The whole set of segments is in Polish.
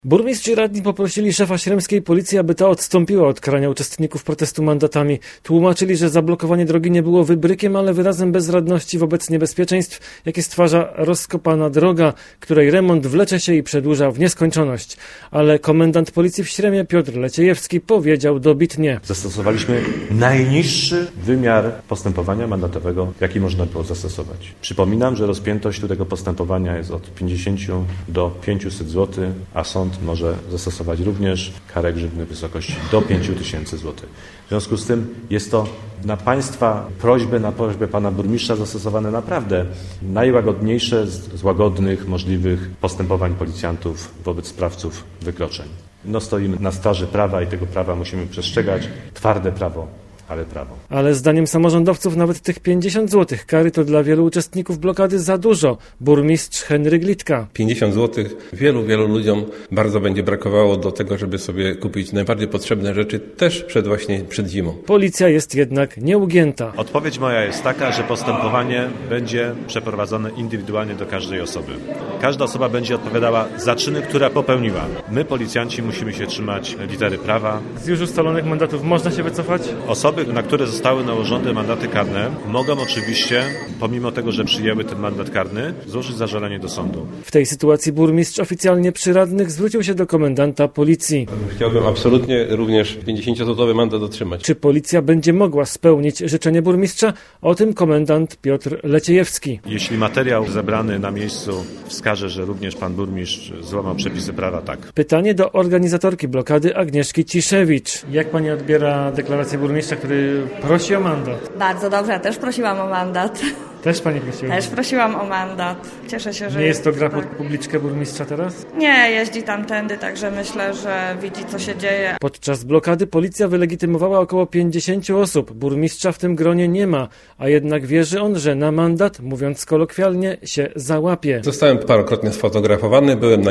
Burmistrz i radni poprosili szefa śremskiej policji, aby ta odstąpiła od karania uczestników protestu mandatami. Tłumaczyli, że zablokowanie drogi nie było wybrykiem, ale wyrazem bezradności wobec niebezpieczeństw, jakie stwarza rozkopana droga, której remont wlecze się i przedłuża w nieskończoność. Ale komendant policji w Śremie Piotr Leciejewski powiedział dobitnie: Zastosowaliśmy najniższy wymiar postępowania mandatowego, jaki można było zastosować. Przypominam, że rozpiętość tego postępowania jest od 50 do 500 zł, a sąd może zastosować również karę grzywny w wysokości do 5000 zł. W związku z tym jest to na Państwa prośbę, na prośbę Pana Burmistrza zastosowane naprawdę najłagodniejsze z łagodnych możliwych postępowań policjantów wobec sprawców wykroczeń. Stoimy na straży prawa i tego prawa musimy przestrzegać. Twarde prawo, ale prawo. Ale zdaniem samorządowców nawet tych 50 zł kary to dla wielu uczestników blokady za dużo. Burmistrz Henryk Litka. 50 zł wielu ludziom bardzo będzie brakowało do tego, żeby sobie kupić najbardziej potrzebne rzeczy też przed zimą. Policja jest jednak nieugięta. Odpowiedź moja jest taka, że postępowanie będzie przeprowadzone indywidualnie do każdej osoby. Każda osoba będzie odpowiadała za czyny, które popełniła. My, policjanci, musimy się trzymać litery prawa. Z już ustalonych mandatów można się wycofać? Osoby, na które zostały nałożone mandaty karne, mogą oczywiście, pomimo tego, że przyjęły ten mandat karny, złożyć zażalenie do sądu. W tej sytuacji burmistrz oficjalnie przy radnych zwrócił się do komendanta policji. Chciałbym absolutnie również 50-złotowy mandat otrzymać. Czy policja będzie mogła spełnić życzenie burmistrza? O tym komendant Piotr Leciejewski. Jeśli materiał zebrany na miejscu wskaże, że również pan burmistrz złamał przepisy prawa, tak. Pytanie do organizatorki blokady Agnieszki Ciszewicz. Jak pani odbiera deklarację burmistrza, który prosi o mandat? Bardzo dobrze, ja też prosiłam o mandat. Też pani prosiła? Też prosiłam o mandat. Cieszę się, że... Nie jest to gra pod publiczkę burmistrza teraz? Nie, jeździ tamtędy, także myślę, że widzi, co się dzieje. Podczas blokady policja wylegitymowała około 50 osób. Burmistrza w tym gronie nie ma, a jednak wierzy on, że na mandat, mówiąc kolokwialnie, się załapie. Zostałem parokrotnie sfotografowany, byłem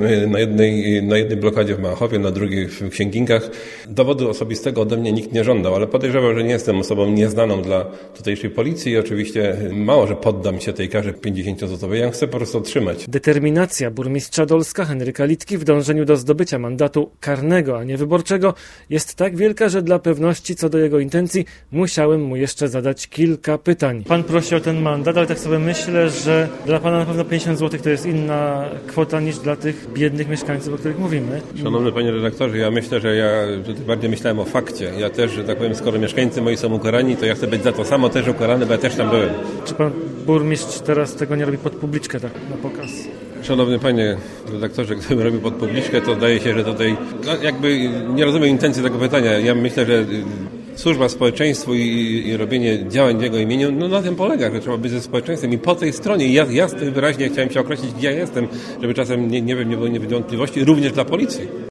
na jednej blokadzie w Małachowie, na drugiej w Księgingach. Dowodu osobistego ode mnie nikt nie żądał, ale podejrzewał, że nie jestem osobą nieznaną dla tutejszej policji i oczywiście mało, że poddam się tej karze 50-złotowej, ja chcę po prostu otrzymać. Determinacja burmistrza Dolska Henryka Litki w dążeniu do zdobycia mandatu karnego, a nie wyborczego jest tak wielka, że dla pewności co do jego intencji musiałem mu jeszcze zadać kilka pytań. Pan prosi o ten mandat, ale tak sobie myślę, że dla pana na pewno 50 zł to jest inna kwota niż dla tych biednych mieszkańców, o których mówimy. Szanowny panie redaktorze, ja myślę, że ja tutaj bardziej myślałem o fakcie. Ja też, że tak powiem, skoro mieszkańcy moi są ukarani, to ja chcę być za to samo też ukarany, bo ja też tam byłem. Czy pan burmistrz teraz tego nie robi pod publiczkę, tak na pokaz? Szanowny panie redaktorze, gdybym robił pod publiczkę, to zdaje się, że tutaj jakby nie rozumiem intencji tego pytania. Ja myślę, że służba społeczeństwu i robienie działań w jego imieniu, na tym polega, że trzeba być ze społeczeństwem i po tej stronie ja wyraźnie chciałem się określić, gdzie ja jestem, żeby czasem nie było wątpliwości, również dla policji.